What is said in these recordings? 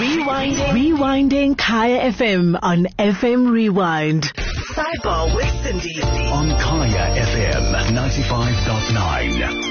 Rewinding Kaya FM on FM Rewind. Sidebar with Cindy on Kaya FM 95.9.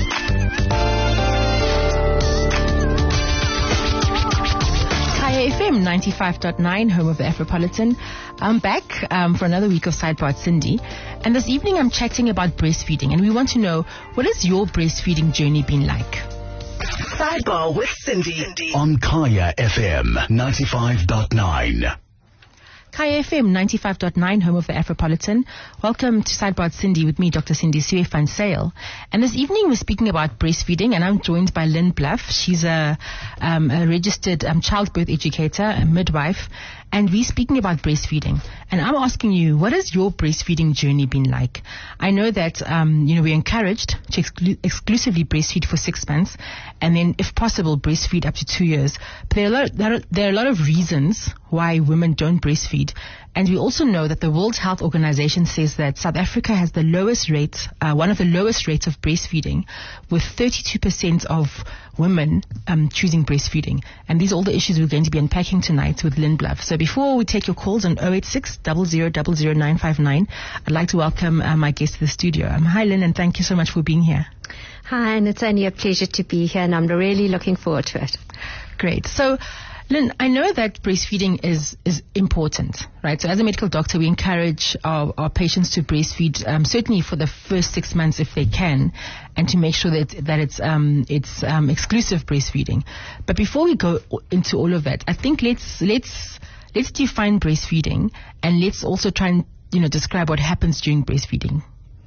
FM 95.9, home of the Afropolitan. I'm back for another week of Sidebar with Cindy. And this evening I'm chatting about breastfeeding. And we want to know, what has your breastfeeding journey been like? Sidebar with Cindy on Kaya FM 95.9. Kaya FM 95.9, home of the Afropolitan. Welcome to Sidebar with Cindy with me, Dr. Cindy Sue van Sale. And this evening we're speaking about breastfeeding, and I'm joined by Lynn Bluff. She's a registered childbirth educator, a midwife, and we're speaking about breastfeeding. And I'm asking you, what has your breastfeeding journey been like? I know that we're encouraged to exclusively breastfeed for 6 months, and then, if possible, breastfeed up to 2 years. But there are a lot of reasons why women don't breastfeed. And we also know that the World Health Organization says that South Africa has the lowest rate, one of the lowest rates of breastfeeding, with 32% of women choosing breastfeeding. And these are all the issues we're going to be unpacking tonight with Lynn Bluff. So before we take your calls on 086 00 959, I'd like to welcome my guest to the studio. Hi, Lynn, and thank you so much for being here. Hi, and it's only a pleasure to be here, and I'm really looking forward to it. Great. So, Lynn, I know that breastfeeding is important, right? So as a medical doctor, we encourage our patients to breastfeed, certainly for the first 6 months if they can, and to make sure that it's exclusive breastfeeding. But before we go into all of that, I think let's define breastfeeding, and let's also try and describe what happens during breastfeeding.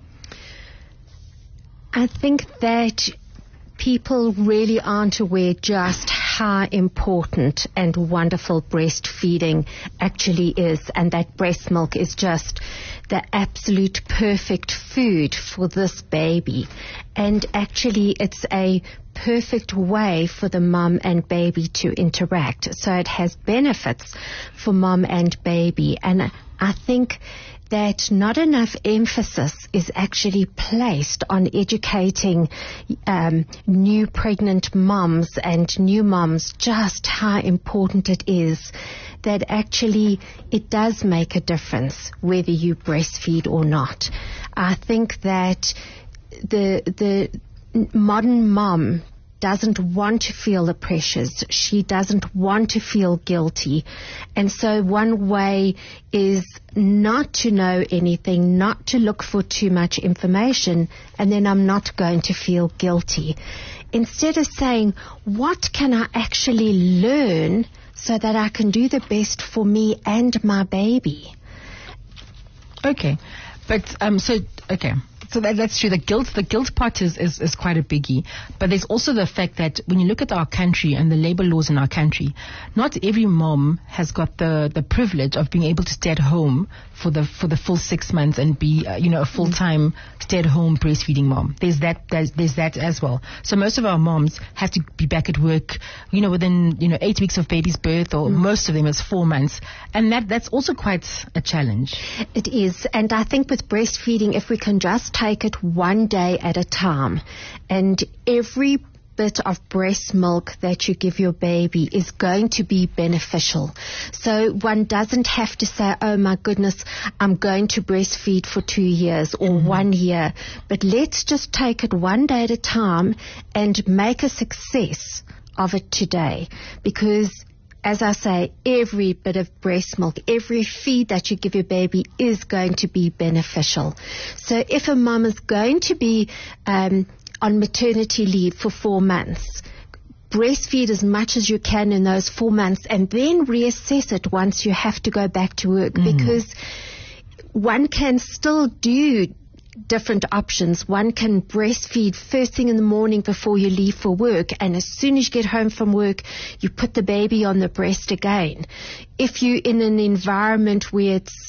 I think that people really aren't aware just how important and wonderful breastfeeding actually is, and that breast milk is just the absolute perfect food for this baby. And actually it's a perfect way for the mum and baby to interact. So it has benefits for mum and baby. And I think that not enough emphasis is actually placed on educating new pregnant mums and new mums just how important it is that actually it does make a difference whether you breastfeed or not. I think that the modern mum doesn't want to feel the pressures. She doesn't want to feel guilty. And so one way is not to know anything, not to look for too much information, and then I'm not going to feel guilty. Instead of saying, what can I actually learn so that I can do the best for me and my baby? Okay. But, So that's true. The guilt part is quite a biggie. But there's also the fact that when you look at our country and the labor laws in our country, not every mom has got the privilege of being able to stay at home for the full 6 months and be a full-time stay-at-home breastfeeding mom. There's that as well. So most of our moms have to be back at work, within 8 weeks of baby's birth, or most of them is 4 months, and that's also quite a challenge. It is, and I think with breastfeeding, if we can just take it one day at a time, and every bit of breast milk that you give your baby is going to be beneficial. So one doesn't have to say, oh my goodness, I'm going to breastfeed for 2 years or 1 year. But let's just take it one day at a time and make a success of it today. Because as I say, every bit of breast milk, every feed that you give your baby is going to be beneficial. So if a mum is going to be on maternity leave for 4 months, breastfeed as much as you can in those 4 months, and then reassess it once you have to go back to work, because one can still do different options. One can breastfeed first thing in the morning before you leave for work, and as soon as you get home from work, you put the baby on the breast again. If you're in an environment where it's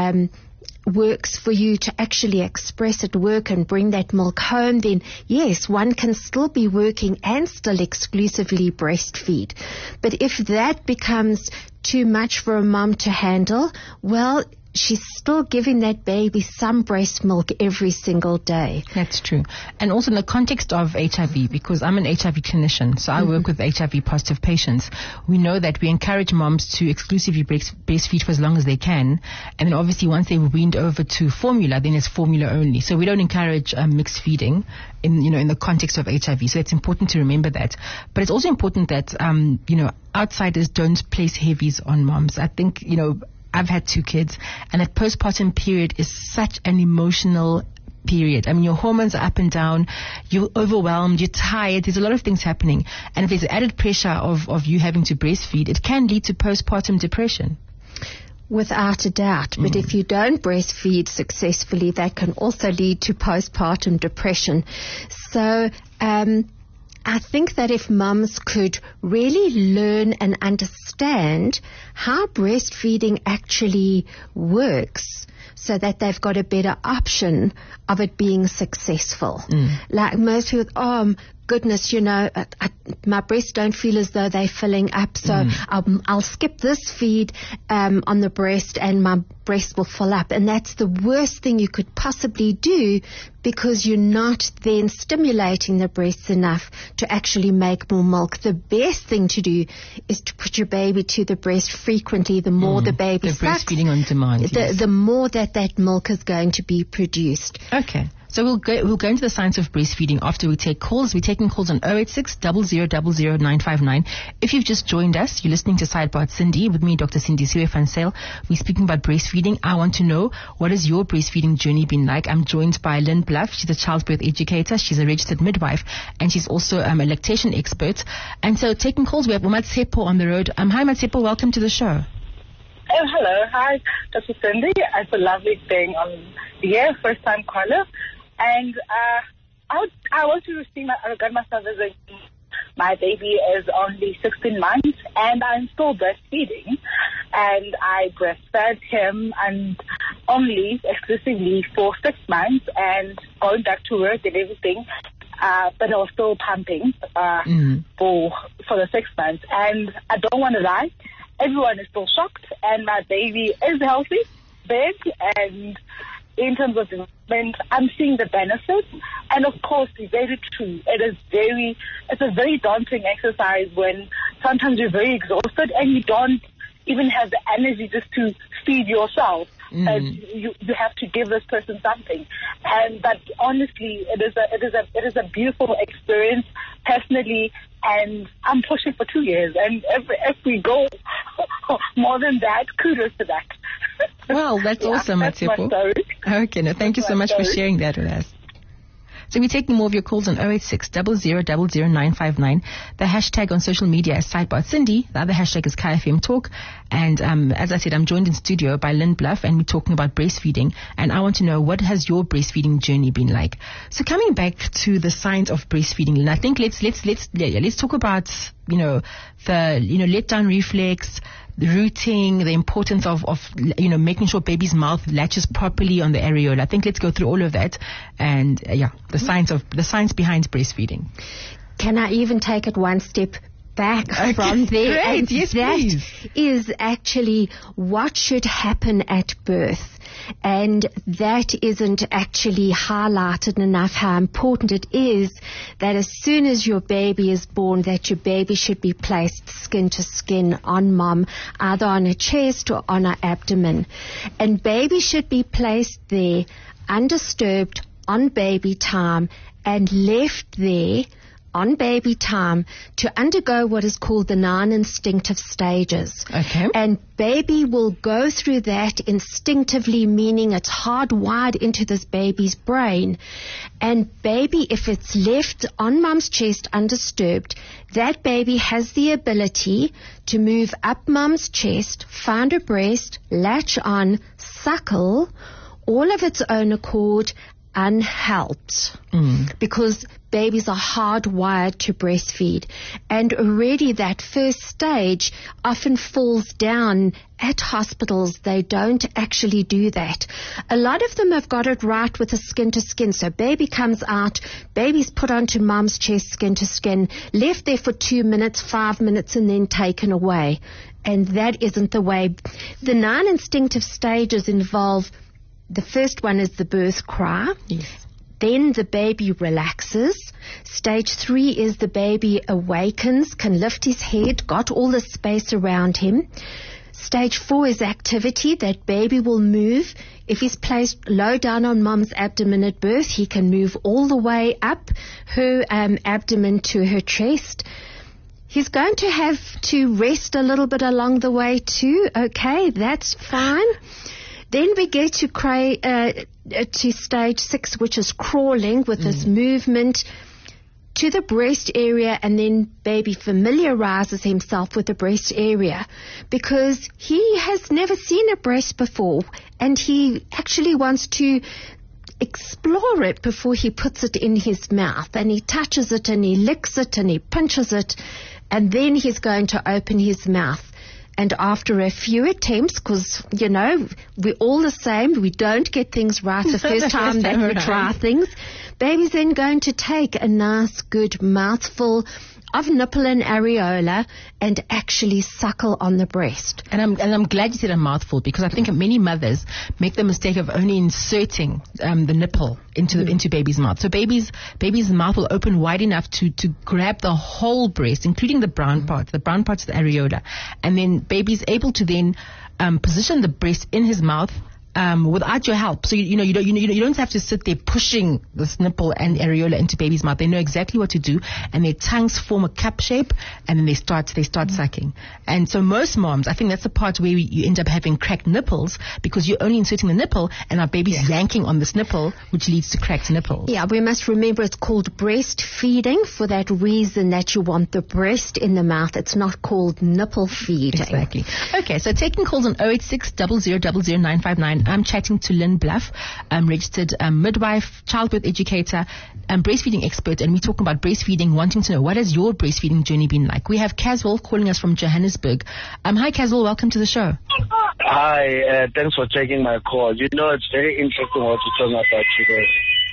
works for you to actually express at work and bring that milk home, then yes, one can still be working and still exclusively breastfeed. But if that becomes too much for a mum to handle, well, she's still giving that baby some breast milk every single day. That's true. And also in the context of HIV, because I'm an HIV clinician, so I work with HIV positive patients, we know that we encourage moms to exclusively breastfeed for as long as they can. And then obviously once they've weaned over to formula, then it's formula only. So we don't encourage mixed feeding in the context of HIV. So it's important to remember that. But it's also important that, outsiders don't place heavies on moms. I think, I've had 2 kids, and that postpartum period is such an emotional period. I mean, your hormones are up and down, you're overwhelmed, you're tired, there's a lot of things happening. And if there's added pressure of you having to breastfeed, it can lead to postpartum depression. Without a doubt. But if you don't breastfeed successfully, that can also lead to postpartum depression. So, I think that if mums could really learn and understand how breastfeeding actually works, so that they've got a better option of it being successful. Like most people, goodness, my breasts don't feel as though they're filling up, so I'll skip this feed on the breast and my breast will fill up. And that's the worst thing you could possibly do, because you're not then stimulating the breasts enough to actually make more milk. The best thing to do is to put your baby to the breast frequently. The more the baby sucks, breastfeeding on demand, the more that milk is going to be produced. Okay. So we'll go into the science of breastfeeding after we take calls. We're taking calls on 086 0000 959. If you've just joined us, you're listening to Sidebar with Cindy, with me, Dr. Cindy Van Sail. We're speaking about breastfeeding. I want to know, what has your breastfeeding journey been like? I'm joined by Lynn Bluff. She's a childbirth educator. She's a registered midwife, and she's also a lactation expert. And so taking calls, we have Matsepo on the road. Hi, Matsepo. Welcome to the show. Oh, hello. Hi, Dr. Cindy. It's a lovely thing on the air, first-time caller. And I want to regard myself as my baby is only 16 months, and I'm still breastfeeding. And I breastfed him and only exclusively for 6 months, and going back to work and everything. But I was still pumping for the 6 months. And I don't want to lie, everyone is still shocked, and my baby is healthy, big, and in terms of development, I'm seeing the benefits. And of course, it's very true. It's a very daunting exercise when sometimes you're very exhausted and you don't even have the energy just to feed yourself. And you have to give this person something. But honestly, it is a beautiful experience personally, and I'm pushing for 2 years. And if we go more than that, kudos to that. Well, that's awesome, Matsepo. Okay, no, thank you so much for sharing that with us. So we're taking more of your calls on 086 0000 959. The hashtag on social media is Sidebar Cindy. The other hashtag is KFM Talk. And as I said, I'm joined in studio by Lynn Bluff, and we're talking about breastfeeding. And I want to know, what has your breastfeeding journey been like? So coming back to the science of breastfeeding, Lynn, I think let's talk about the letdown reflex, the rooting, the importance of making sure baby's mouth latches properly on the areola. I think let's go through all of that, and the science behind breastfeeding. Can I even take it one step back from there? Great. Yes, please. That is actually what should happen at birth. And that isn't actually highlighted enough, how important it is that as soon as your baby is born, that your baby should be placed skin to skin on mom, either on her chest or on her abdomen. And baby should be placed there undisturbed on baby time and left there on baby time to undergo what is called the non-instinctive stages. Okay. And baby will go through that instinctively, meaning it's hardwired into this baby's brain. And baby, if it's left on mom's chest undisturbed, that baby has the ability to move up mom's chest, find her breast, latch on, suckle, all of its own accord, unhelped because babies are hardwired to breastfeed, and already that first stage often falls down at hospitals. They don't actually do that. A lot of them have got it right with the skin to skin. So baby comes out, baby's put onto mom's chest, skin to skin, left there for 2 minutes, 5 minutes, and then taken away. And that isn't the way. The 9 instinctive stages involve, the first one is the birth cry. Yes. Then the baby relaxes. Stage 3 is the baby awakens, can lift his head, got all the space around him. Stage 4 is activity. That baby will move. If he's placed low down on mom's abdomen at birth, he can move all the way up her abdomen to her chest. He's going to have to rest a little bit along the way too. Okay, that's fine. Then we get to stage 6, which is crawling with this movement to the breast area, and then baby familiarizes himself with the breast area because he has never seen a breast before, and he actually wants to explore it before he puts it in his mouth, and he touches it and he licks it and he pinches it, and then he's going to open his mouth. And after a few attempts, because, you know, we're all the same, we don't get things right the first time that we try things, baby's then going to take a nice, good mouthful of nipple and areola and actually suckle on the breast. And I'm glad you said a mouthful, because I think many mothers make the mistake of only inserting the nipple into baby's mouth. So baby's mouth will open wide enough to grab the whole breast, including the brown parts of the areola, and then baby's able to then position the breast in his mouth without your help. So you don't have to sit there pushing this nipple and areola into baby's mouth. They know exactly what to do, and their tongues form a cup shape, and then they start sucking. And so most moms, I think that's the part where you end up having cracked nipples, because you're only inserting the nipple and our baby's yanking on this nipple, which leads to cracked nipples. Yeah, we must remember it's called breastfeeding for that reason, that you want the breast in the mouth. It's not called nipple feeding. Exactly. Okay, so taking calls on 086 00 959. I'm chatting to Lynn Bluff, registered midwife, childbirth educator, breastfeeding expert, and we're talking about breastfeeding, wanting to know, what has your breastfeeding journey been like? We have Caswell calling us from Johannesburg. Hi, Caswell, welcome to the show. Hi, thanks for taking my call. You know, it's very interesting what you're talking about today.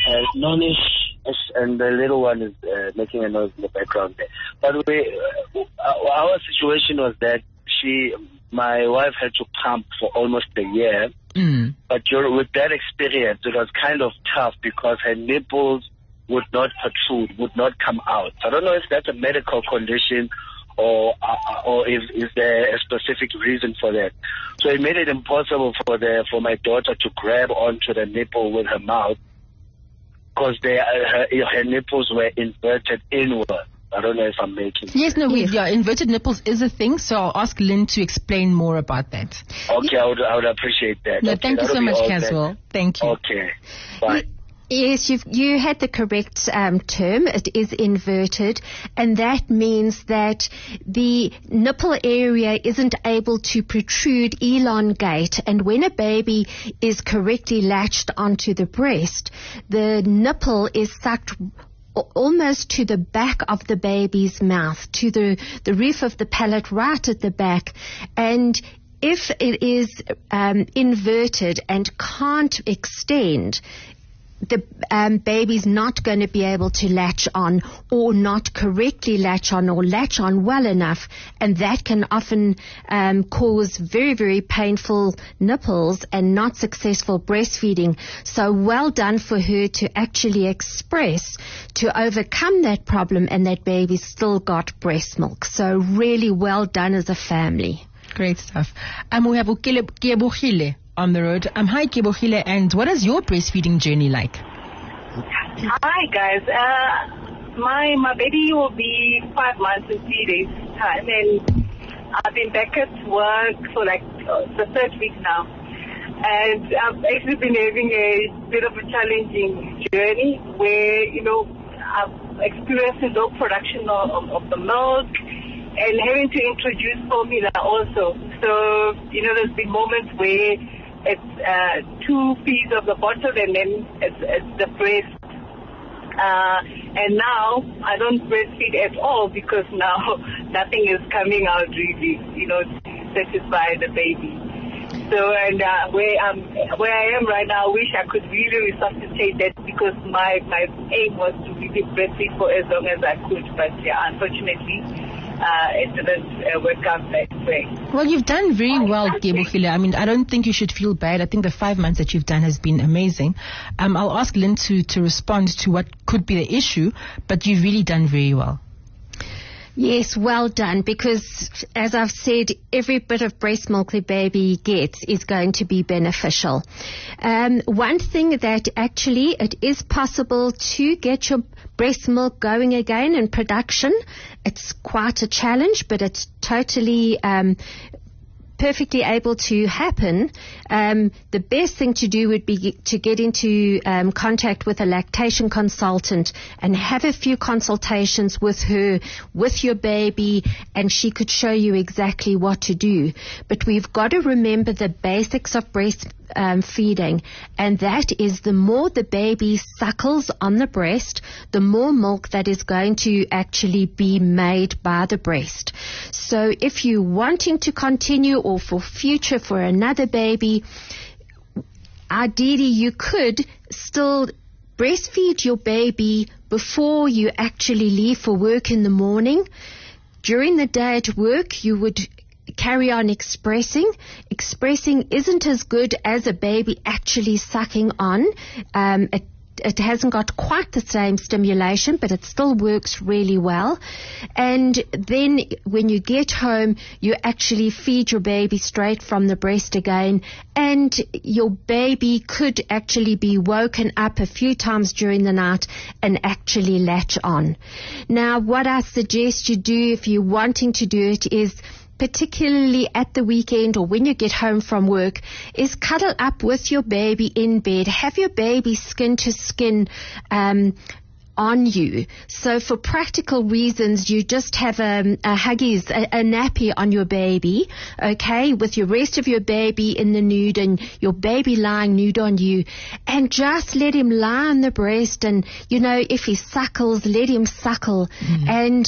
Nonish and the little one is making a noise in the background there. By the way, our situation was that my wife had to pump for almost a year. But with that experience, it was kind of tough because her nipples would not protrude, would not come out. I don't know if that's a medical condition or is there a specific reason for that. So it made it impossible for my daughter to grab onto the nipple with her mouth, because her nipples were inverted inward. I don't know if I'm making sense. Yes, no, inverted nipples is a thing, so I'll ask Lynn to explain more about that. Okay, I would appreciate that. No, okay, thank you so much, Caswell. Thank you. Okay, bye. Yes, you had the correct term. It is inverted, and that means that the nipple area isn't able to protrude, elongate, and when a baby is correctly latched onto the breast, the nipple is sucked almost to the back of the baby's mouth, to the roof of the palate right at the back. And if it is inverted and can't extend, the baby's not going to be able to latch on, or not correctly latch on, or latch on well enough, and that can often cause very, very painful nipples and not successful breastfeeding. So well done for her to actually express to overcome that problem, and that baby still got breast milk. So really well done as a family. Great stuff. We have Kiebohile on the road. Hi, Kiebohile, and what is your breastfeeding journey like? Hi, guys. My baby will be 5 months in 3 days' time, and I've been back at work for like the 3rd week now. And I've actually been having a bit of a challenging journey where, I've experienced low production of the milk, and having to introduce formula also. So, there's been moments where it's 2 feeds of the bottle, and then it's the breast. And now I don't breastfeed at all because now nothing is coming out really, to satisfy the baby. So, and where I am right now, I wish I could really resuscitate that because my aim was to really breastfeed for as long as I could. But yeah, unfortunately, it didn't work out that way. Well, you've done very well, Gebogile. I mean, I don't think you should feel bad. I think the 5 months that you've done has been amazing. I'll ask Lynn to respond to what could be the issue, but you've really done very well. Yes, well done, because as I've said, every bit of breast milk the baby gets is going to be beneficial. One thing that actually it is possible to get your breast milk going again in production. It's quite a challenge, but it's totally perfectly able to happen. The best thing to do would be to get into contact with a lactation consultant and have a few consultations with her, with your baby, and she could show you exactly what to do. But we've got to remember the basics of breast feeding, and that is the more the baby suckles on the breast, the more milk that is going to actually be made by the breast. So if you're wanting to continue or for future for another baby, ideally you could still breastfeed your baby before you actually leave for work in the morning. During the day at work, you would carry on expressing. Expressing isn't as good as a baby actually sucking on. It hasn't got quite the same stimulation, but it still works really well. And then when you get home, you actually feed your baby straight from the breast again, and your baby could actually be woken up a few times during the night and actually latch on. Now, what I suggest you do if you're wanting to do it is, particularly at the weekend or when you get home from work, is cuddle up with your baby in bed. Have your baby skin to skin on you. So for practical reasons, you just have a Huggies, a nappy on your baby, okay, with your rest of your baby in the nude and your baby lying nude on you, and just let him lie on the breast, and, if he suckles, let him suckle. And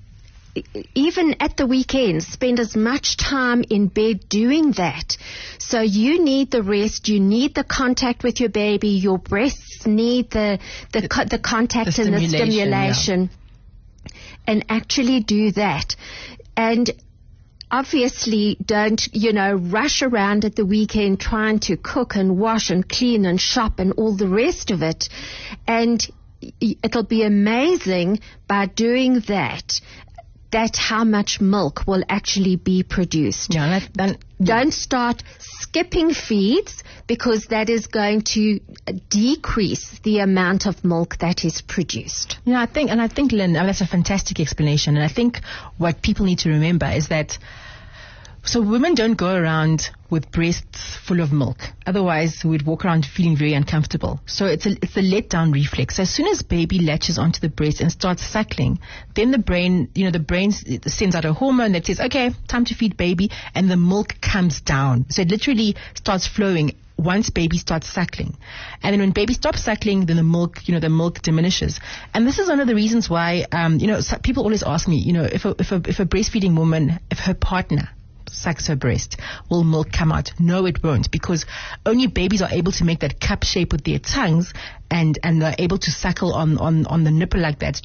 even at the weekends, spend as much time in bed doing that. So you need the rest, you need the contact with your baby, your breasts need the contact and the stimulation, and actually do that. And obviously don't, rush around at the weekend trying to cook and wash and clean and shop and all the rest of it. And it'll be amazing by doing that. That's how much milk will actually be produced. Yeah, Don't start skipping feeds, because that is going to decrease the amount of milk that is produced. Yeah, I think, Lynn, that's a fantastic explanation. And I think what people need to remember is that, so women don't go around with breasts full of milk. Otherwise, we'd walk around feeling very uncomfortable. So it's a letdown reflex. As soon as baby latches onto the breast and starts suckling, then the brain sends out a hormone that says, okay, time to feed baby, and the milk comes down. So it literally starts flowing once baby starts suckling. And then when baby stops suckling, then the milk diminishes. And this is one of the reasons why, people always ask me, if a breastfeeding woman, if her partner sucks her breast, will milk come out? No, it won't, because only babies are able to make that cup shape with their tongues, and they're able to suckle on the nipple like that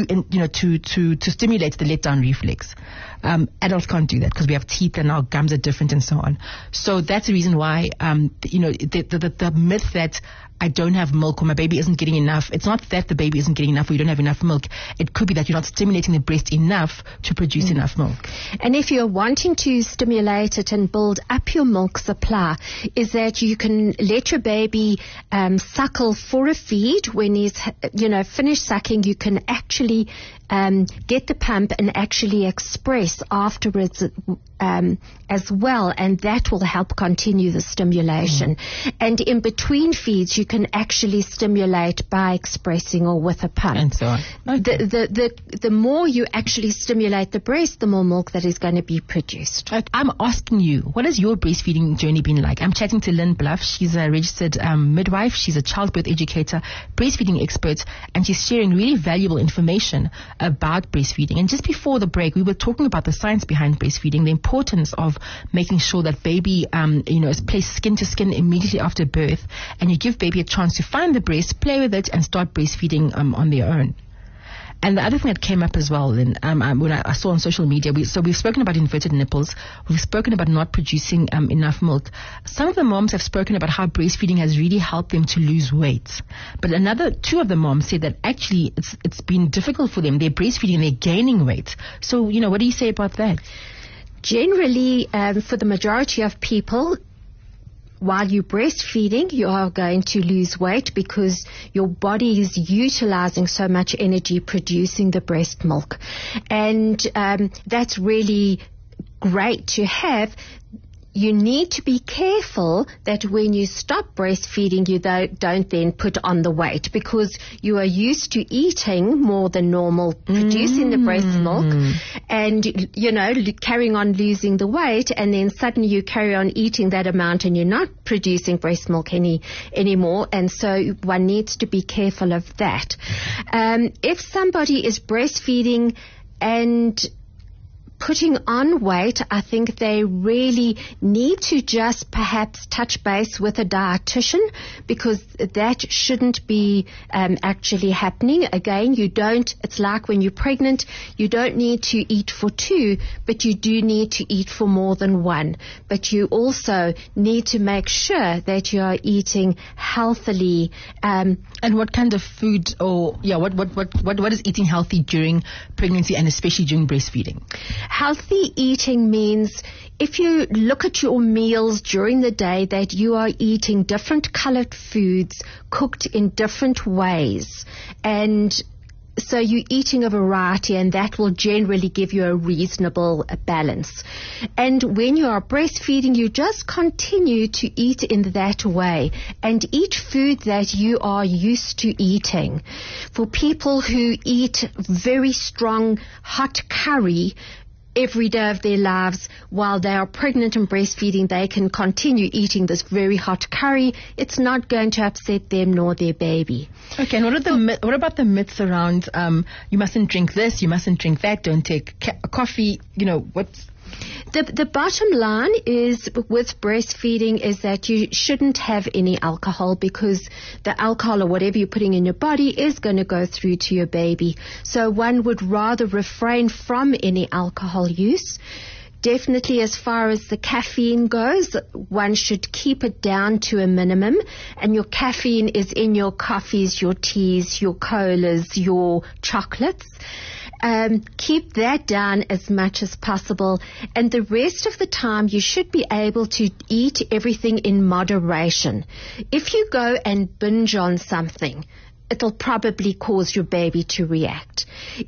to stimulate the letdown reflex. Adults can't do that because we have teeth and our gums are different and so on. So that's the reason why the myth that I don't have milk or my baby isn't getting enough, it's not that the baby isn't getting enough or you don't have enough milk. It could be that you're not stimulating the breast enough to produce enough milk. And if you're wanting to stimulate it and build up your milk supply, is that you can let your baby suckle for a feed. When he's finished sucking, you can actually get the pump and actually express afterwards as well, and that will help continue the stimulation. And in between feeds, you can actually stimulate by expressing or with a pump. And so on. Okay. The more you actually stimulate the breast, the more milk that is going to be produced. I'm asking you, what has your breastfeeding journey been like? I'm chatting to Lynn Bluff. She's a registered midwife. She's a childbirth educator, breastfeeding expert, and she's sharing really valuable information about breastfeeding. And just before the break, we were talking about the science behind breastfeeding, the importance of making sure that baby, is placed skin to skin immediately after birth, and you give baby a chance to find the breast, play with it, and start breastfeeding on their own. And the other thing that came up as well, when I saw on social media, we've spoken about inverted nipples. We've spoken about not producing enough milk. Some of the moms have spoken about how breastfeeding has really helped them to lose weight. But two of the moms said that actually it's been difficult for them. They're breastfeeding and they're gaining weight. So, what do you say about that? Generally, for the majority of people, while you're breastfeeding, you are going to lose weight because your body is utilizing so much energy producing the breast milk. And that's really great to have. You need to be careful that when you stop breastfeeding, you don't then put on the weight, because you are used to eating more than normal, producing the breast milk, and, carrying on losing the weight, and then suddenly you carry on eating that amount and you're not producing breast milk anymore. And so one needs to be careful of that. If somebody is breastfeeding and putting on weight, I think they really need to just perhaps touch base with a dietitian, because that shouldn't be actually happening. Again, it's like when you're pregnant, you don't need to eat for two, but you do need to eat for more than one. But you also need to make sure that you are eating healthily. And what kind of food, what is eating healthy during pregnancy and especially during breastfeeding? Healthy eating means if you look at your meals during the day, that you are eating different colored foods cooked in different ways. And so you're eating a variety, and that will generally give you a reasonable balance. And when you are breastfeeding, you just continue to eat in that way and eat food that you are used to eating. For people who eat very strong hot curry every day of their lives while they are pregnant and breastfeeding, they can continue eating this very hot curry. It's not going to upset them nor their baby. Okay, and what about the myths around you mustn't drink this, you mustn't drink that, don't take coffee, what's... The bottom line is with breastfeeding is that you shouldn't have any alcohol, because the alcohol or whatever you're putting in your body is going to go through to your baby. So one would rather refrain from any alcohol use. Definitely, as far as the caffeine goes, one should keep it down to a minimum. And your caffeine is in your coffees, your teas, your colas, your chocolates. Keep that down as much as possible, and the rest of the time you should be able to eat everything in moderation. If you go and binge on something, it'll probably cause your baby to react.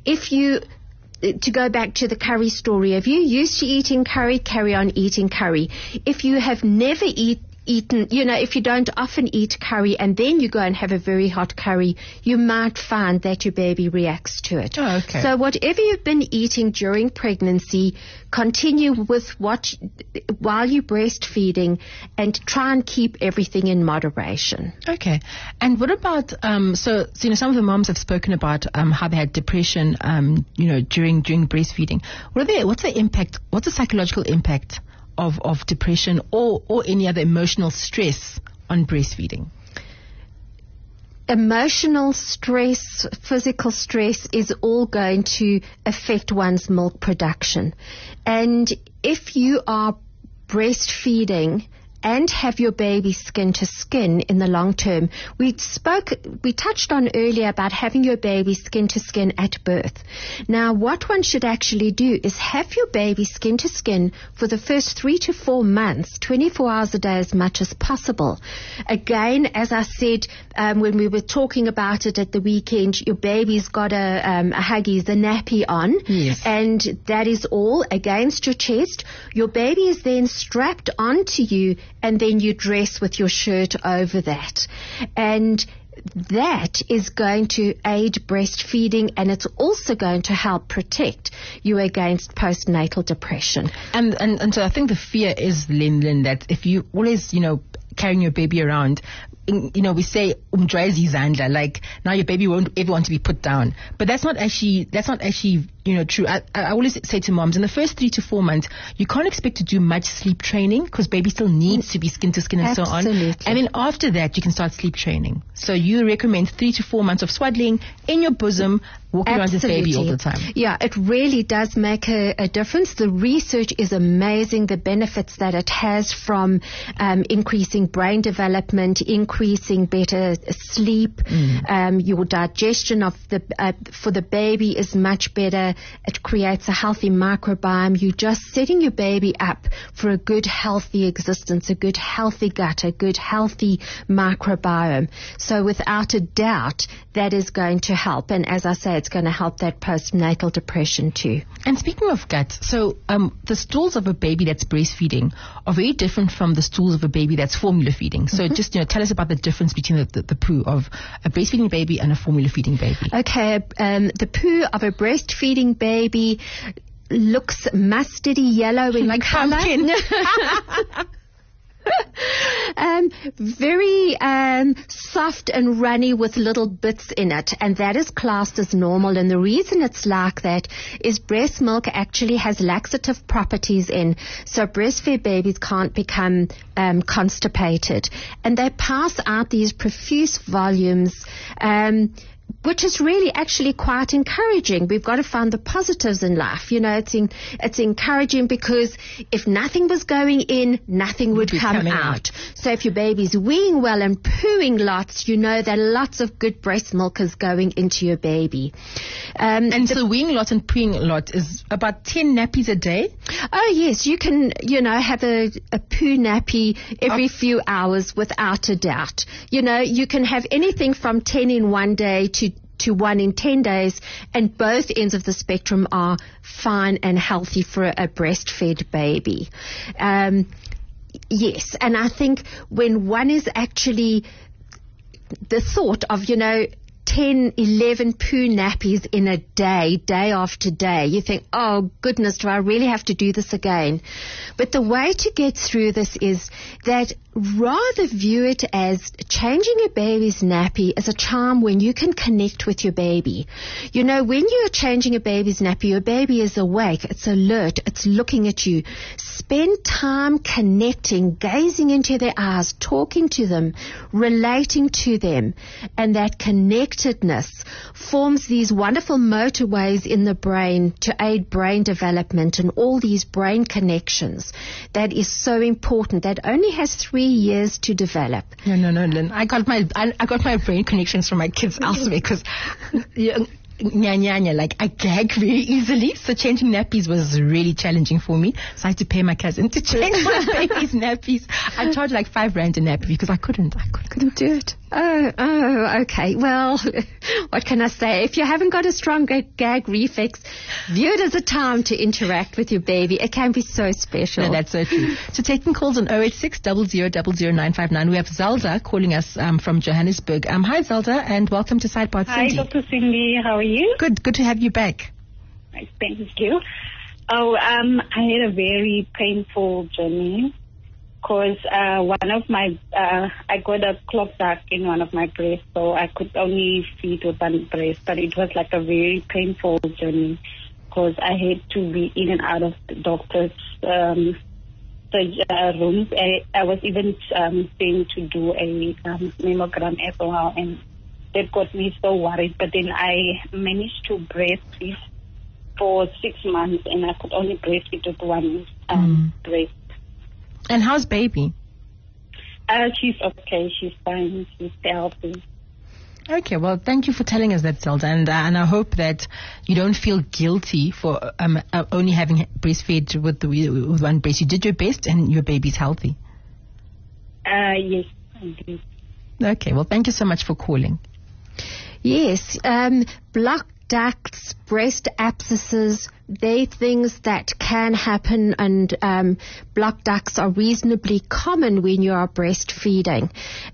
To go back to the curry story, if you're used to eating curry, carry on eating curry. If you have never eaten, if you don't often eat curry and then you go and have a very hot curry, you might find that your baby reacts to it. Oh, okay. So whatever you've been eating during pregnancy, continue with while you're breastfeeding, and try and keep everything in moderation. Okay. And what about, some of the moms have spoken about how they had depression, during breastfeeding. What's the psychological impact of depression or any other emotional stress on breastfeeding? Emotional stress, physical stress is all going to affect one's milk production. And if you are breastfeeding and have your baby skin to skin in the long term. We touched on earlier about having your baby skin to skin at birth. Now, what one should actually do is have your baby skin to skin for the first 3 to 4 months, 24 hours a day as much as possible. Again, as I said when we were talking about it at the weekend, your baby's got a Huggies, a nappy on, yes, and that is all against your chest. Your baby is then strapped onto you, and then you dress with your shirt over that. And that is going to aid breastfeeding, and it's also going to help protect you against postnatal depression. And so I think the fear is, Lynn, that if you always, carrying your baby around, we say zandla, like now your baby won't ever want to be put down, but that's not actually true. I always say to moms, in the first 3 to 4 months you can't expect to do much sleep training because baby still needs to be skin to skin and Absolutely. so on, and then after that you can start sleep training. So you recommend 3 to 4 months of swaddling in your bosom, walking around this baby all the time. Yeah, it really does make a difference. The research is amazing, the benefits that it has from increasing brain development, increasing better sleep, your digestion for the baby is much better. It creates a healthy microbiome. You're just setting your baby up for a good healthy existence, a good healthy gut, a good healthy microbiome. So without a doubt that is going to help, and as I say, it's going to help that postnatal depression too. And speaking of gut, so the stools of a baby that's breastfeeding are very different from the stools of a baby that's formula feeding. So just tell us about the difference between the poo of a breastfeeding baby and a formula feeding baby. Okay, the poo of a breastfeeding baby looks mustardy yellow in like color. Pumpkin. Very soft and runny with little bits in it, and that is classed as normal. And the reason it's like that is breast milk actually has laxative properties in, so breastfed babies can't become constipated, and they pass out these profuse volumes, which is really actually quite encouraging. We've got to find the positives in life. It's encouraging because if nothing was going in, nothing would come out. So if your baby's weeing well and pooing lots, that lots of good breast milk is going into your baby. And so weeing lots and pooing a lot is about 10 nappies a day? Oh, yes. You can, have a poo nappy every few hours without a doubt. You can have anything from 10 in one day to 1 in 10 days, and both ends of the spectrum are fine and healthy for a breastfed baby. Yes, and I think when one is actually the thought of, 10, 11 poo nappies in a day after day, you think, oh goodness, do I really have to do this again? But the way to get through this is that rather view it as changing a baby's nappy as a charm when you can connect with your baby. When you're changing a baby's nappy, your baby is awake, it's alert, it's looking at you. Spend time connecting, gazing into their eyes, talking to them, relating to them, and that connectedness forms these wonderful motorways in the brain to aid brain development and all these brain connections. That is so important. That only has 3 years to develop. No, Lynn. I got my brain connections from my kids elsewhere because I gag very easily, so changing nappies was really challenging for me. So I had to pay my cousin to change my baby's nappies. I charged like 5 rand a nappy because I couldn't do it. Oh, okay. Well, what can I say? If you haven't got a strong gag reflex, view it as a time to interact with your baby. It can be so special. No, that's so true. So taking calls on 086 00 00959. We have Zelda calling us from Johannesburg. Hi, Zelda, and welcome to Sidepod Cindy. Hi, Dr. Cindy. How are you? Good to have you back. Thank you. I had a very painful journey. Because I got a clot duct in one of my breasts, so I could only feed with one breast. But it was like a very painful journey because I had to be in and out of the doctor's rooms. I was even saying to do a mammogram as well, and that got me so worried. But then I managed to breastfeed for 6 months, and I could only breastfeed with one breast. And how's baby? She's okay. She's fine. She's healthy. Okay, well, thank you for telling us that, Zelda, and I hope that you don't feel guilty for only having breastfed with one breast. You did your best, and your baby's healthy. Yes, I did. Okay, well, thank you so much for calling. Yes, blocked ducts, breast abscesses, they're things that can happen, and blocked ducts are reasonably common when you are breastfeeding.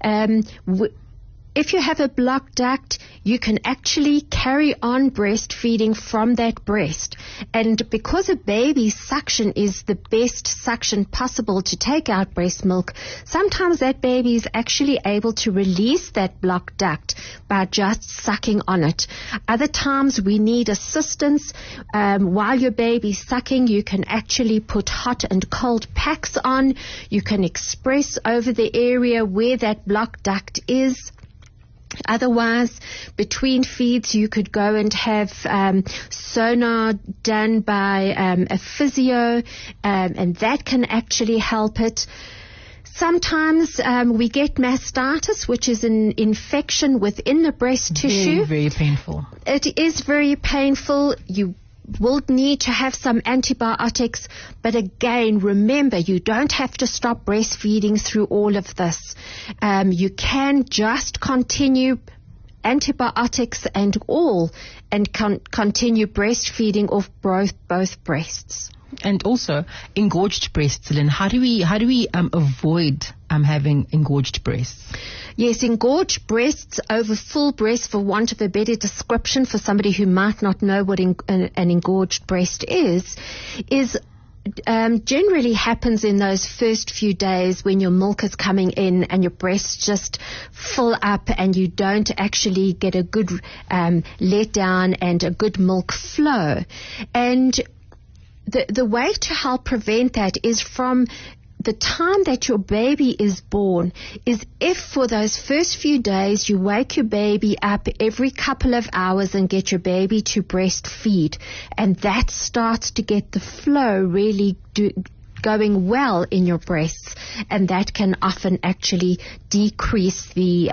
If you have a blocked duct, you can actually carry on breastfeeding from that breast. And because a baby's suction is the best suction possible to take out breast milk, sometimes that baby is actually able to release that blocked duct by just sucking on it. Other times we need assistance. While your baby's sucking, you can actually put hot and cold packs on. You can express over the area where that blocked duct is. Otherwise, between feeds, you could go and have sonar done by a physio, and that can actually help it. Sometimes we get mastitis, which is an infection within the breast tissue. Very, very painful. It is very painful. You will need to have some antibiotics, but again, remember, you don't have to stop breastfeeding through all of this. You can just continue antibiotics and all, and continue breastfeeding off both breasts. And also engorged breasts, Lynn. How do we avoid having engorged breasts? Yes, engorged breasts, over full breasts, for want of a better description for somebody who might not know what an engorged breast is generally happens in those first few days when your milk is coming in and your breasts just fill up and you don't actually get a good let down and a good milk flow. And the way to help prevent that is from the time that your baby is born, is if for those first few days you wake your baby up every couple of hours and get your baby to breastfeed, and that starts to get the flow really going well in your breasts, and that can often actually decrease the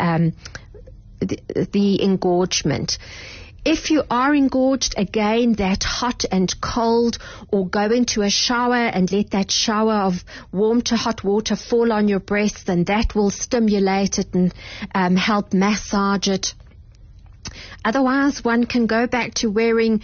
engorgement. If you are engorged, again, that hot and cold, or go into a shower and let that shower of warm to hot water fall on your breast, then that will stimulate it and help massage it. Otherwise, one can go back to wearing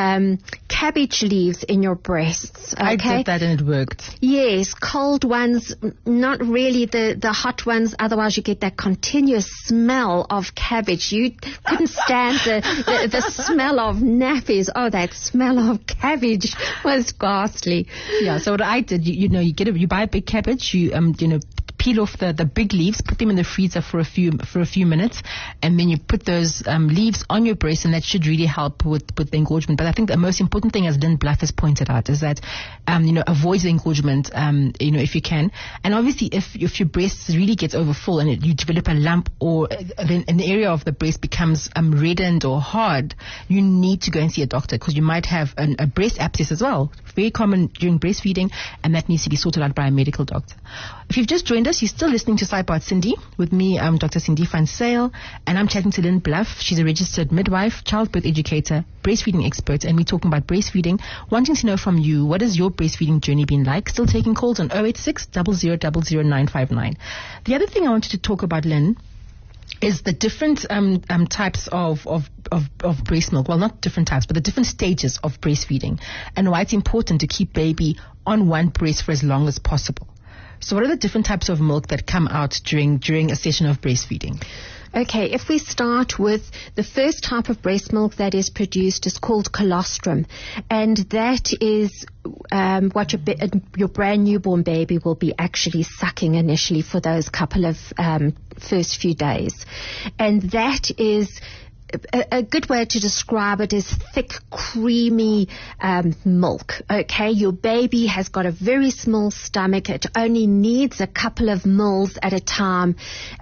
cabbage leaves in your breasts. Okay? I did that and it worked. Yes, cold ones, not really the hot ones. Otherwise, you get that continuous smell of cabbage. You couldn't stand the smell of nappies. Oh, that smell of cabbage was ghastly. Yeah. So what I did, you buy a big cabbage, you peel off the big leaves, put them in the freezer for a few minutes, and then you put those leaves on your breast, and that should really help with the engorgement. But I think the most important thing, as Lynn Bluff has pointed out, is that avoid the engorgement if you can. And obviously, if your breast really gets overfull and you develop a lump, or then an area of the breast becomes reddened or hard, you need to go and see a doctor, because you might have a breast abscess as well. Very common during breastfeeding, and that needs to be sorted out by a medical doctor. If you've just joined us, you're still listening to Sidebar Cindy with me, Dr. Cindy van Zyl, and I'm chatting to Lynn Bluff. She's a registered midwife, childbirth educator, breastfeeding expert, and we're talking about breastfeeding. Wanting to know from you, what has your breastfeeding journey been like? Still taking calls on 086 0000 959. The other thing I wanted to talk about, Lynn, is the different types of breast milk. Well, not different types, but the different stages of breastfeeding, and why it's important to keep baby on one breast for as long as possible. So what are the different types of milk that come out during a session of breastfeeding? Okay, if we start with the first type of breast milk that is produced is called colostrum, and that is what your brand newborn baby will be actually sucking initially for those couple of first few days. And that is a good way to describe it is thick, creamy milk. Okay, your baby has got a very small stomach. It only needs a couple of mils at a time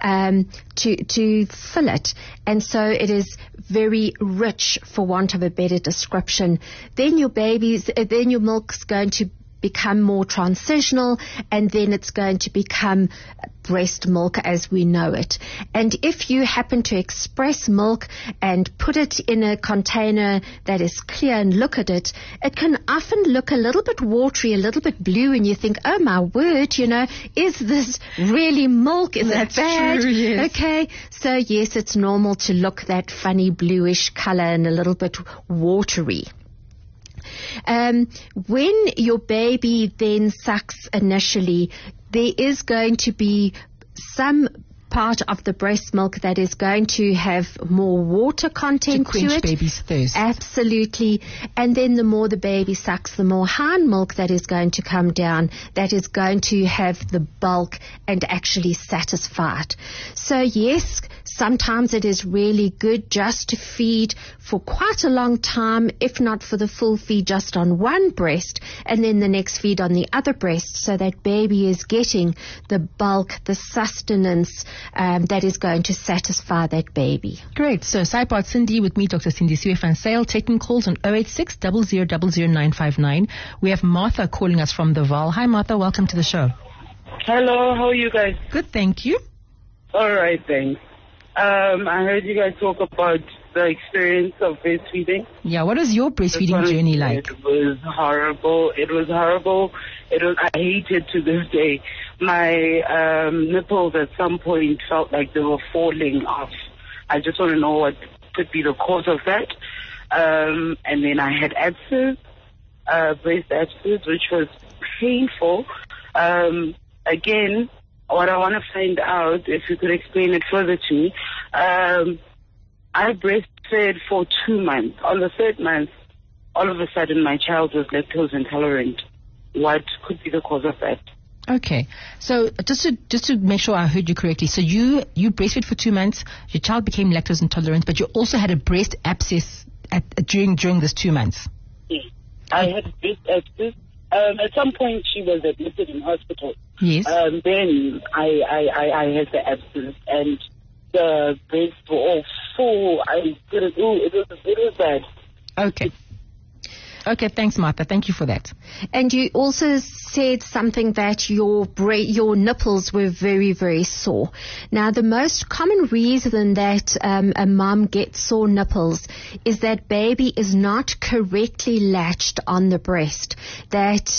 to fill it, and so it is very rich, for want of a better description. Then your milk's going to become more transitional, and then it's going to become breast milk as we know it. And if you happen to express milk and put it in a container that is clear and look at it, it can often look a little bit watery, a little bit blue, and you think, oh my word, is this really milk? Is it bad? True, yes. Okay, so yes, it's normal to look that funny bluish color and a little bit watery. When your baby then sucks initially, there is going to be some part of the breast milk that is going to have more water content to quench it. baby's thirst. Absolutely. And then the more the baby sucks, the more hind milk that is going to come down, that is going to have the bulk and actually satisfy it. So yes, sometimes it is really good just to feed for quite a long time, if not for the full feed just on one breast, and then the next feed on the other breast, so that baby is getting the bulk, the sustenance that is going to satisfy that baby. Great. So, Sideboard Cindy with me, Dr. Cindy Suey van Zyl, taking calls on 086 0000959. We have Martha calling us from the Vaal. Hi, Martha. Welcome to the show. Hello. How are you guys? Good, thank you. All right, thanks. I heard you guys talk about the experience of breastfeeding. Yeah, what was your breastfeeding journey like? It was horrible. I hate it to this day. My nipples at some point felt like they were falling off. I just want to know what could be the cause of that. And then I had abscess, breast abscess, which was painful. Again, what I want to find out, if you could explain it further to me, I breastfed for 2 months. On the 3rd month, all of a sudden my child was lactose intolerant. What could be the cause of that? Okay, so just to make sure I heard you correctly, so you breastfed for 2 months, your child became lactose intolerant, but you also had a breast abscess during this 2 months. Yes, I had breast abscess. At some point she was admitted in hospital. Yes. Then I had the abscess and the breasts were all full. It was bad. Okay. Okay, thanks, Martha. Thank you for that. And you also said something that your nipples were very, very sore. Now, the most common reason that a mom gets sore nipples is that baby is not correctly latched on the breast. That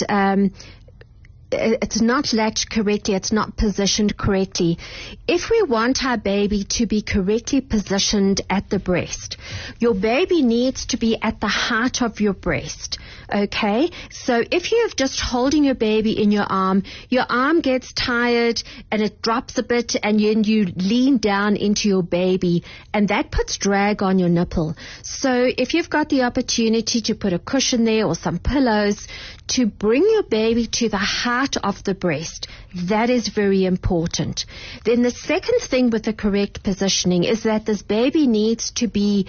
it's not latched correctly, it's not positioned correctly. If we want our baby to be correctly positioned at the breast, your baby needs to be at the height of your breast. Okay? So if you're just holding your baby in your arm gets tired and it drops a bit, and then you lean down into your baby, and that puts drag on your nipple. So if you've got the opportunity to put a cushion there or some pillows to bring your baby to the height of the breast, that is very important. Then the second thing with the correct positioning is that this baby needs to be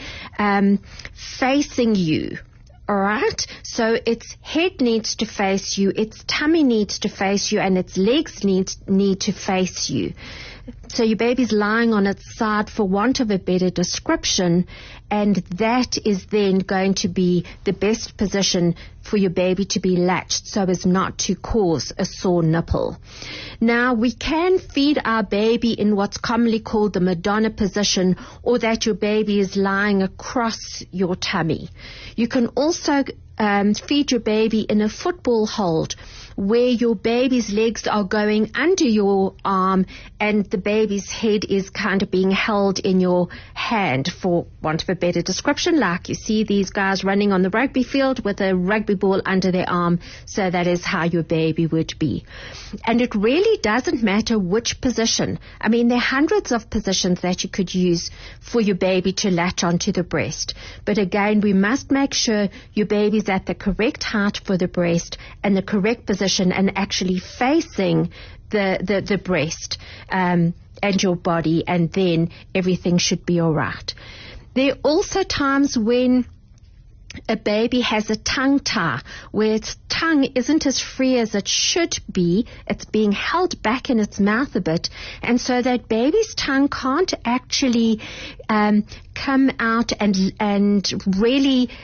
facing you. All right? So its head needs to face you, its tummy needs to face you, and its legs need to face you. So your baby's lying on its side, for want of a better description, and that is then going to be the best position for your baby to be latched so as not to cause a sore nipple. Now, we can feed our baby in what's commonly called the Madonna position, or that your baby is lying across your tummy. You can also feed your baby in a football hold, where your baby's legs are going under your arm and the baby's head is kind of being held in your hand, for want of a better description, like you see these guys running on the rugby field with a rugby ball under their arm. So that is how your baby would be. And it really doesn't matter which position. I mean, there are hundreds of positions that you could use for your baby to latch onto the breast. But again, we must make sure your baby's at the correct height for the breast and the correct position, and actually facing the breast and your body, and then everything should be all right. There are also times when a baby has a tongue tie, where its tongue isn't as free as it should be. It's being held back in its mouth a bit, and so that baby's tongue can't actually come out and really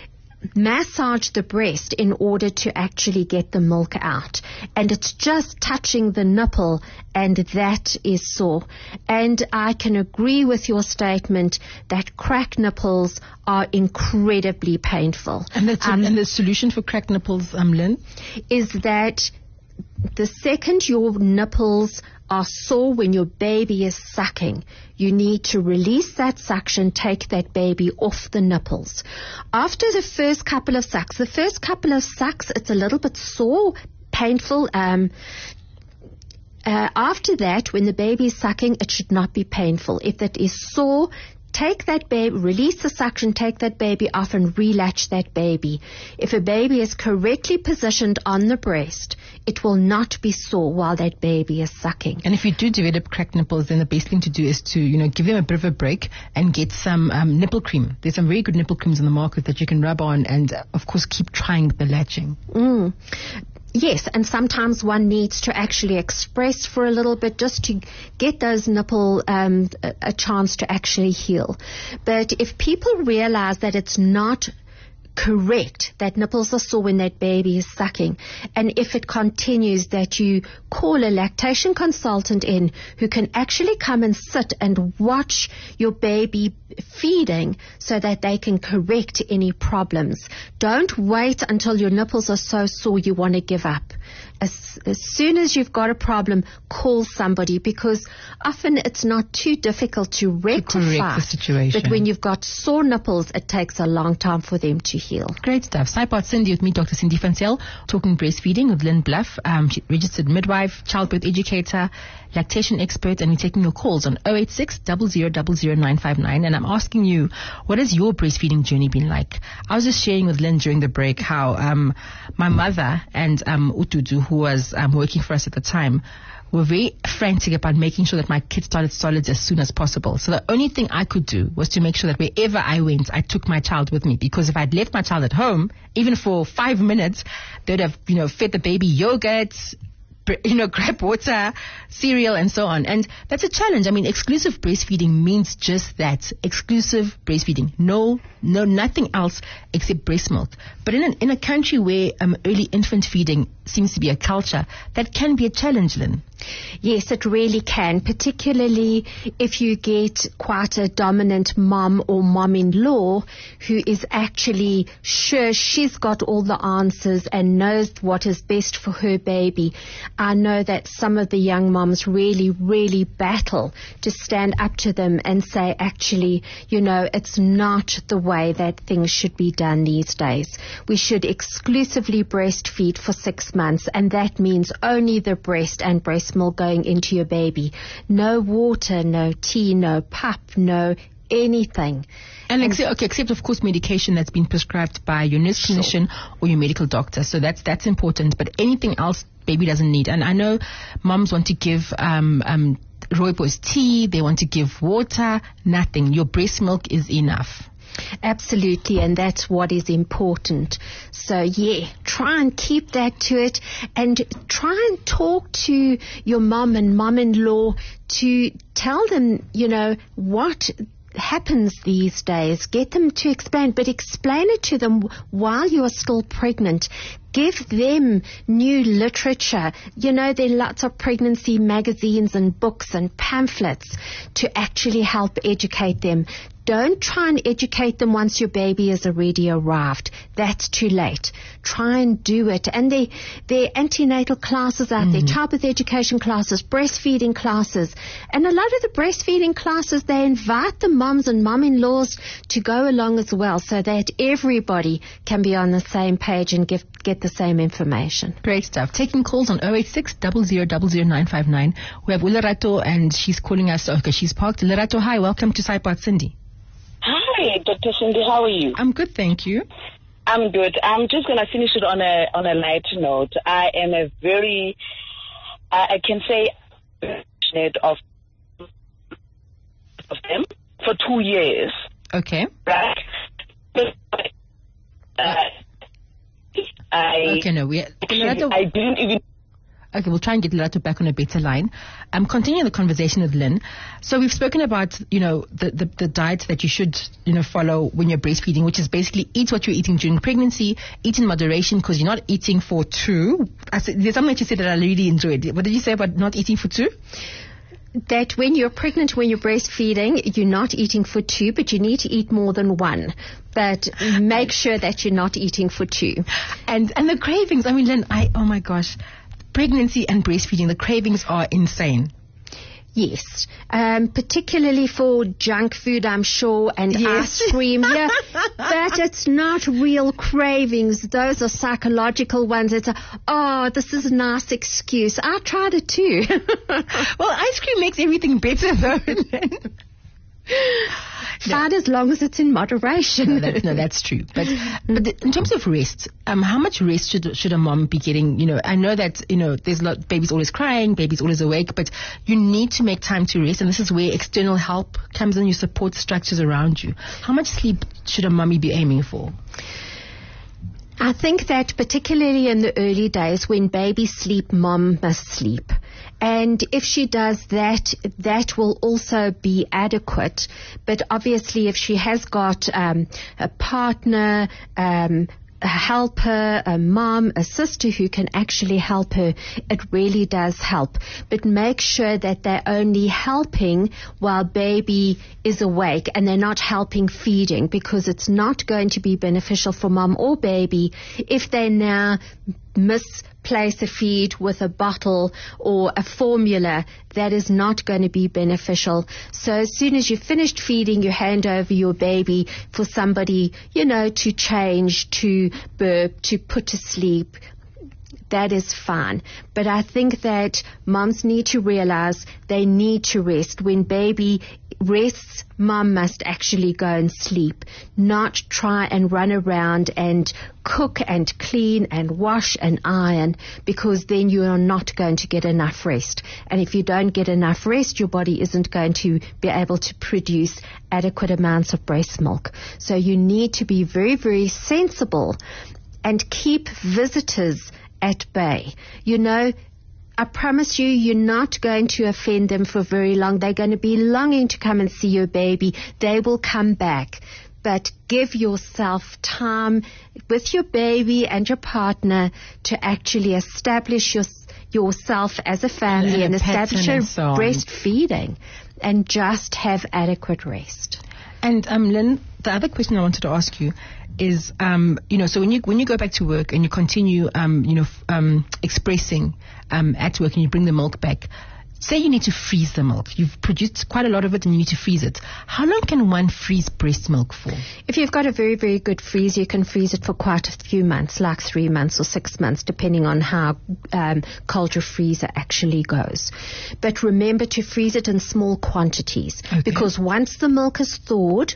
massage the breast in order to actually get the milk out. And it's just touching the nipple, and that is sore. And I can agree with your statement that cracked nipples are incredibly painful. And the solution for cracked nipples, Lynn? Is that the second your nipples are sore when your baby is sucking, you need to release that suction, take that baby off the nipples. After the first couple of sucks, it's a little bit sore, painful. After that, when the baby is sucking, it should not be painful. If it is sore, take that baby, release the suction, take that baby off and relatch that baby. If a baby is correctly positioned on the breast, it will not be sore while that baby is sucking. And if you do develop cracked nipples, then the best thing to do is to, give them a bit of a break and get some nipple cream. There's some very good nipple creams on the market that you can rub on and, of course, keep trying the latching. Yes, and sometimes one needs to actually express for a little bit just to get those nipple a chance to actually heal. But if people realize that it's not correct, that nipples are sore when that baby is sucking, and if it continues, that you call a lactation consultant in who can actually come and sit and watch your baby feeding so that they can correct any problems. Don't wait until your nipples are so sore you want to give up. As soon as you've got a problem, call somebody, because often it's not too difficult to rectify. Correct the situation. But when you've got sore nipples, it takes a long time for them to heal. Great stuff. Sidepod Cindy with me, Dr. Cindy van Zyl, talking breastfeeding with Lynn Bluff, registered midwife, childbirth educator, lactation expert, and we're taking your calls on 086 0000959. And I'm asking you, what has your breastfeeding journey been like? I was just sharing with Lynn during the break how my mother and Utudu, who was working for us at the time, were very frantic about making sure that my kids started solids as soon as possible. So the only thing I could do was to make sure that wherever I went, I took my child with me, because if I'd left my child at home, even for 5 minutes, they'd have, fed the baby yogurt, grab water, cereal, and so on. And that's a challenge. I mean, exclusive breastfeeding means just that. Exclusive breastfeeding. No, nothing else except breast milk. But in a country where early infant feeding seems to be a culture, that can be a challenge, Lynn. Yes, it really can, particularly if you get quite a dominant mom or mom-in-law who is actually sure she's got all the answers and knows what is best for her baby. I know that some of the young moms really, really battle to stand up to them and say, actually, it's not the way that things should be done these days. We should exclusively breastfeed for 6 months, and that means only the breast and breast milk going into your baby. No water, no tea, no pap, no anything. And except of course medication that's been prescribed by your nurse clinician or your medical doctor. So that's important. But anything else baby doesn't need. And I know moms want to give rooibos tea, they want to give water, nothing. Your breast milk is enough. Absolutely, and that's what is important. So, try and keep that to it, and try and talk to your mom and mom-in-law to tell them, what happens these days. Get them to explain, but explain it to them while you are still pregnant. Give them new literature. There are lots of pregnancy magazines and books and pamphlets to actually help educate them. Don't try and educate them once your baby has already arrived. That's too late. Try and do it. And there are antenatal classes out there, childbirth education classes, breastfeeding classes. And a lot of the breastfeeding classes, they invite the moms and mom-in-laws to go along as well, so that everybody can be on the same page and get the same information. Great stuff. Taking calls on 086 0000959. We have Lerato, and she's calling us. Okay, she's parked. Lerato, hi. Welcome to Sidepod Cindy. Hi, Dr. Cindy. How are you? I'm good, thank you. I'm good. I'm just going to finish it on a light note. I am a very, I can say, passionate of them for 2 years. Okay. Right? I didn't even. Okay, we'll try and get Lerato back on a better line. Continuing the conversation with Lynn. So we've spoken about, the diet that you should, follow when you're breastfeeding, which is basically eat what you're eating during pregnancy, eat in moderation because you're not eating for two. There's something that you said that I really enjoyed. What did you say about not eating for two? That when you're pregnant, when you're breastfeeding, you're not eating for two, but you need to eat more than one. But make sure that you're not eating for two. And the cravings, I mean, Lynn, oh my gosh, pregnancy and breastfeeding, the cravings are insane. Yes, particularly for junk food, I'm sure, and ice cream. Yeah, but it's not real cravings. Those are psychological ones. It's this is a nice excuse. I tried it too. Well, ice cream makes everything better, though. Fine, as long as it's in moderation. No, that's true. But in terms of rest, how much rest should a mom be getting? I know that there's a lot. Baby's always crying, baby's always awake, but you need to make time to rest, and this is where external help comes in. Your support structures around you. How much sleep should a mommy be aiming for? I think that particularly in the early days when babies sleep, mom must sleep. And if she does that, that will also be adequate. But obviously if she has got a partner, a helper, a mom, a sister who can actually help her, it really does help. But make sure that they're only helping while baby is awake and they're not helping feeding, because it's not going to be beneficial for mom or baby if they now misplace a feed with a bottle or a formula. That is not going to be beneficial. So as soon as you've finished feeding, you hand over your baby for somebody, to change, to burp, to put to sleep. That is fine. But I think that moms need to realize they need to rest. When baby rests, mom must actually go and sleep, not try and run around and cook and clean and wash and iron, because then you are not going to get enough rest. And if you don't get enough rest, your body isn't going to be able to produce adequate amounts of breast milk. So you need to be very, very sensible and keep visitors at bay. I promise you, you're not going to offend them for very long. They're going to be longing to come and see your baby. They will come back. But give yourself time with your baby and your partner to actually establish yourself as a family and establish your breastfeeding, and just have adequate rest. And Lynn, the other question I wanted to ask you is, so when you go back to work and you continue, expressing at work and you bring the milk back, say you need to freeze the milk. You've produced quite a lot of it and you need to freeze it. How long can one freeze breast milk for? If you've got a very, very good freezer, you can freeze it for quite a few months, like 3 months or 6 months, depending on how cold your freezer actually goes. But remember to freeze it in small quantities, because once the milk is thawed,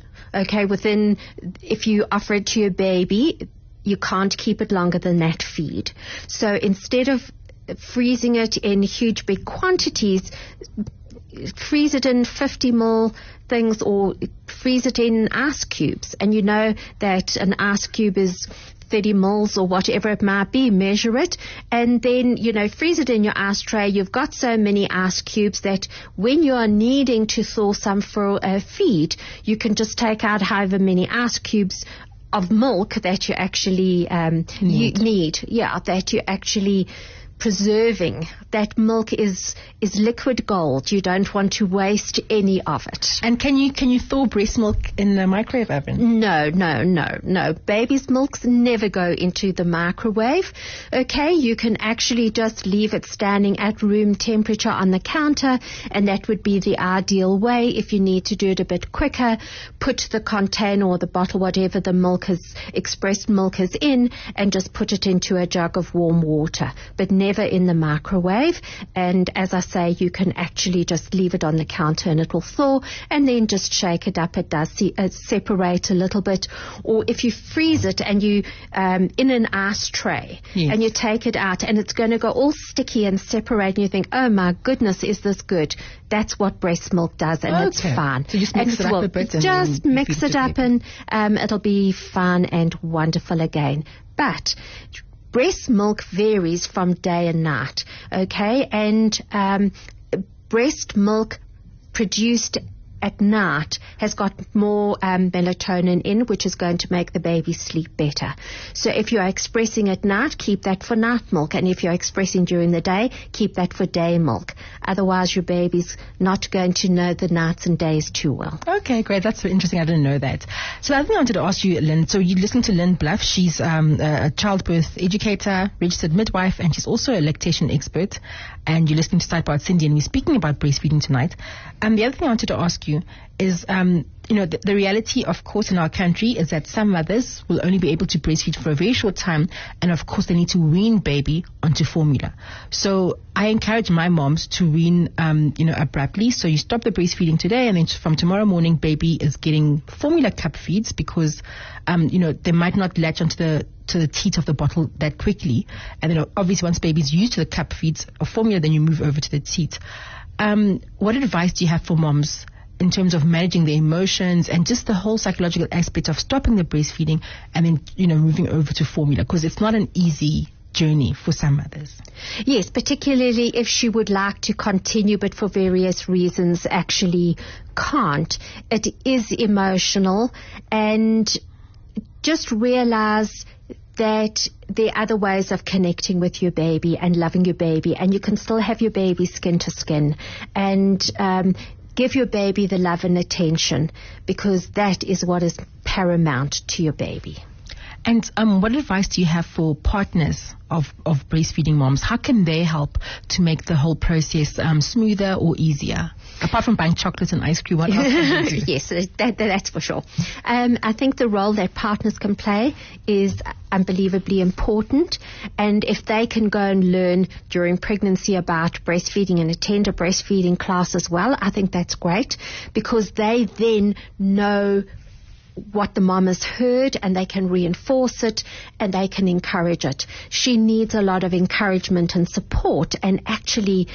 if you offer it to your baby, you can't keep it longer than that feed. So instead of freezing it in huge big quantities, freeze it in 50 ml things, or freeze it in ice cubes. And you know that an ice cube is 30 mils or whatever it might be. Measure it and then freeze it in your ice tray. You've got so many ice cubes that when you are needing to thaw some for a feed, you can just take out however many ice cubes of milk that you actually need. Yeah, that you actually preserving. That milk is liquid gold. You don't want to waste any of it. And can you thaw breast milk in the microwave oven? No. Baby's milks never go into the microwave. You can actually just leave it standing at room temperature on the counter, and that would be the ideal way. If you need to do it a bit quicker, put the container or the bottle, whatever the milk is, expressed milk is in, and just put it into a jug of warm water, but never in the microwave. And as I say, you can actually just leave it on the counter and it will thaw, and then just shake it up. It does separate a little bit. Or if you freeze it and you in an ice tray, and you take it out and it's going to go all sticky and separate, and you think, oh my goodness, is this good? That's what breast milk does, and it's fine. So just mix it up a bit. Just mix it up and it'll be fine and wonderful again. But breast milk varies from day and night, okay? And breast milk produced at night has got more melatonin in, which is going to make the baby sleep better. So if you are expressing at night, keep that for night milk. And if you're expressing during the day, keep that for day milk. Otherwise, your baby's not going to know the nights and days too well. Okay, great. That's so interesting. I didn't know that. So the other thing I wanted to ask you, Lynn, so you listen to Lynn Bluff. She's a childbirth educator, registered midwife, and she's also a lactation expert. And you're listening to Sidebar with Cindy, and we're speaking about breastfeeding tonight. The other thing I wanted to ask you is, the reality, of course, in our country is that some mothers will only be able to breastfeed for a very short time, and of course they need to wean baby onto formula. So I encourage my moms to wean, abruptly. So you stop the breastfeeding today, and then from tomorrow morning, baby is getting formula cup feeds because, they might not latch onto the teat of the bottle that quickly. And then obviously once baby's used to the cup feeds of formula, then you move over to the teat. What advice do you have for moms in terms of managing their emotions and just the whole psychological aspect of stopping the breastfeeding and then, moving over to formula? Because it's not an easy journey for some mothers. Yes, particularly if she would like to continue but for various reasons actually can't. It is emotional, and just realize that there are other ways of connecting with your baby and loving your baby, and you can still have your baby skin to skin, and give your baby the love and attention, because that is what is paramount to your baby. And what advice do you have for partners of breastfeeding moms? How can they help to make the whole process smoother or easier? Apart from buying chocolates and ice cream, what else can you do? Yes, that's for sure. I think the role that partners can play is unbelievably important. And if they can go and learn during pregnancy about breastfeeding and attend a breastfeeding class as well, I think that's great, because they then know what the mom has heard, and they can reinforce it and they can encourage it. She needs a lot of encouragement and support, and actually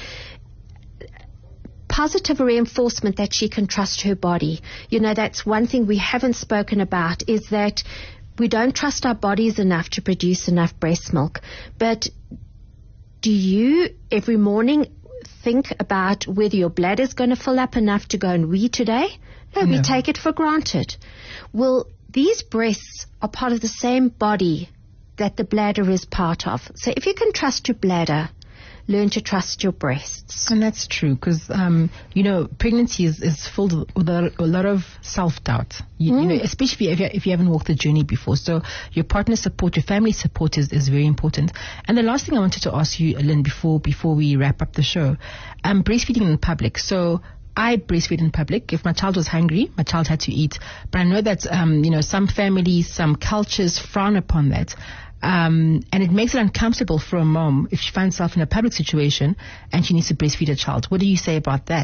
positive reinforcement that she can trust her body. That's one thing we haven't spoken about, is that we don't trust our bodies enough to produce enough breast milk. But do you every morning think about whether your bladder is going to fill up enough to go and wee today? No, we take it for granted. Well, these breasts are part of the same body that the bladder is part of. So if you can trust your bladder, learn to trust your breasts. And that's true, because, pregnancy is filled with a lot of self-doubt, especially if you haven't walked the journey before. So your partner support, your family support is very important. And the last thing I wanted to ask you, Lynn, before we wrap up the show, breastfeeding in public. So I breastfeed in public. If my child was hungry, my child had to eat. But I know that, some families, some cultures frown upon that. And it makes it uncomfortable for a mom if she finds herself in a public situation and she needs to breastfeed her child. What do you say about that?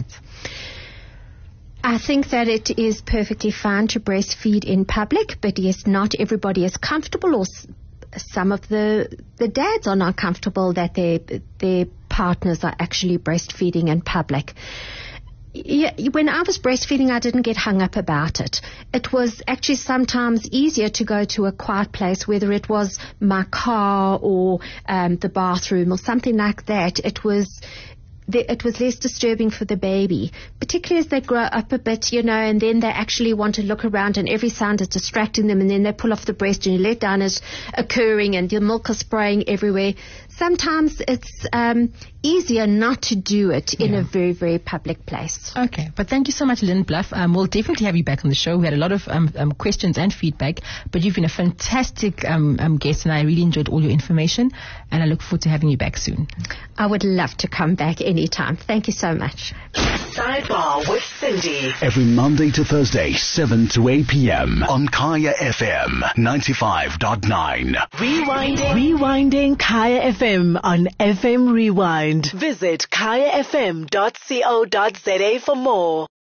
I think that it is perfectly fine to breastfeed in public, but yes, not everybody is comfortable, or some of the dads are not comfortable that their partners are actually breastfeeding in public. Yeah, when I was breastfeeding, I didn't get hung up about it. It was actually sometimes easier to go to a quiet place, whether it was my car or the bathroom or something like that. It was less disturbing for the baby, particularly as they grow up a bit, and then they actually want to look around and every sound is distracting them, and then they pull off the breast and your letdown is occurring and your milk is spraying everywhere. Sometimes it's easier not to do it in a very, very public place. Okay, but thank you so much, Lynn Bluff. We'll definitely have you back on the show. We had a lot of questions and feedback, but you've been a fantastic guest, and I really enjoyed all your information, and I look forward to having you back soon. I would love to come back anytime. Thank you so much. Sidebar with Cindy. Every Monday to Thursday, 7 to 8 p.m. on Kaya FM 95.9. Rewinding Kaya FM on FM Rewind. Visit kayafm.co.za for more.